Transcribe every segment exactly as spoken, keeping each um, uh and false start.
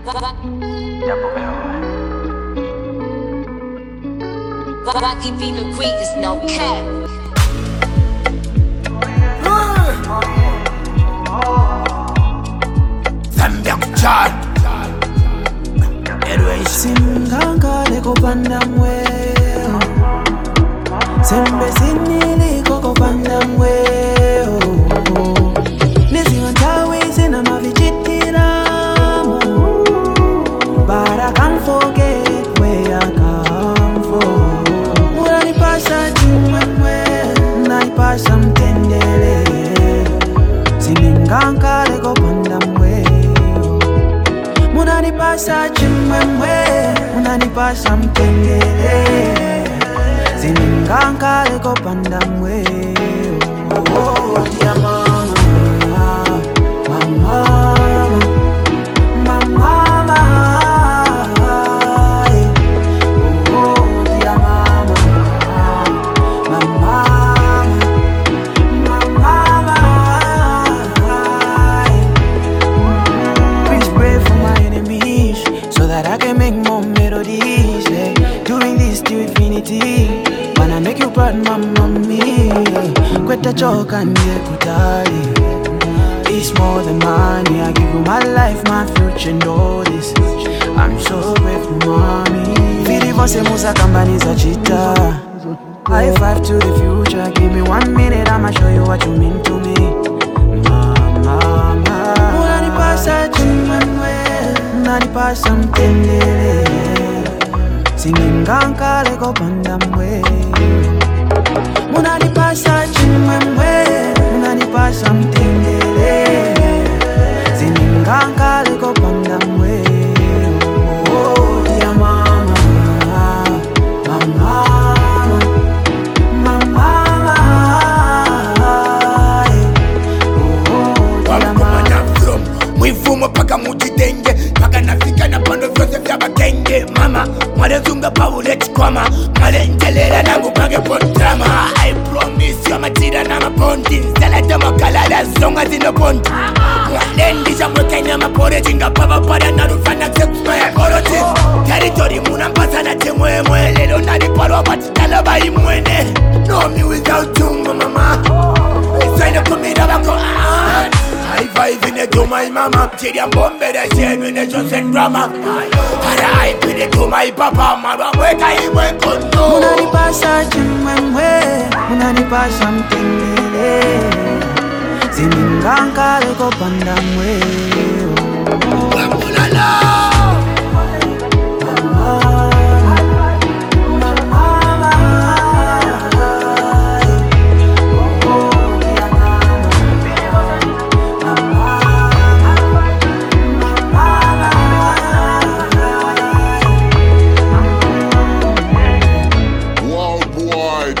Rocky being the greatest, no cap. Zambia Singanga leko panda mweo Sembe sinili koko panda mweo Nisi wantawe sena mavichitiramo But I can't forget where I come from Unanipasha chumwe, unanipasha mtendele Singanga leko panda mweo Unanipasha chimwemwe, unanipasha mtengele Zininganga leko panda mwe Oh, dear mama, mama, mama Oh, dear mama, mama, mama Please pray for my enemies so that I can make more melodies, yeah. Doing this to infinity. Wanna make you proud, mama, me, yeah. Kweta choka ndiye kutali. It's more than money. I give you my life, my future, and all this. I'm so grateful, mommy. Vili vonse musa kambaniza chita. High five to the future. Give me one minute, I'ma show you what you mean to me. Mama, mama. Unanipasha chumwe, unanipasha mtendele Singinganga leko panda mwe Unanipasha chumwe, unanipasha mtendele Singinganga leko panda mwe Oh, dear mama, mama, mama Oh, dear mama Mwifumo paka mutitenge paka nafika na pando vyose vya bakenge mama mwale zunga paulet kwama mwale ntelera nangu pake pontrama I promise you matira na mapondi nselete makalala zonga zino pondi mwale ndisha mwekenya mapore jinga papa pada narufana ksepsma ya koroti territory muna mpasa na temwe mwe lelo nalipalwa batitala bayi mwene no me without you mama Isaina kumira bako ah High five in it to my mama. Chidi ambombe da shame in it just in drama. Hara I put it to my papa. Mara weka iwe kono. Unanipasha chimwemwe, unanipasha mtendele Zininganga leko panda mwe Wamulala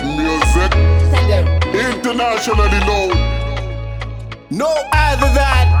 Internationally known. No other than